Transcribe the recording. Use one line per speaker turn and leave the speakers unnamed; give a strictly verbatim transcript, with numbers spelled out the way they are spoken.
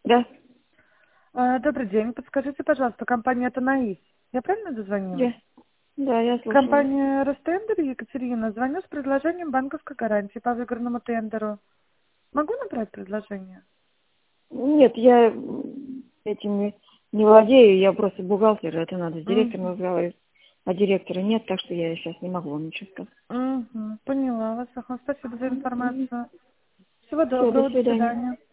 Да,
А, Добрый день. Подскажите, пожалуйста, компания «Танаис». Я правильно
я,
дозвонилась?
да, я слушаю.
Компания «Ростендер» Екатерина. Звоню с предложением банковской гарантии по выигранному тендеру. Могу набрать предложение?
Нет, я м, этим не, не владею, я просто бухгалтер, это надо с директором
Угу.
разговаривать. А директора нет, так что я сейчас не могу вам ничего сказать.
Угу. Поняла вас. Ага, спасибо за информацию. Всего
Все, до
доброго. До
свидания.
свидания.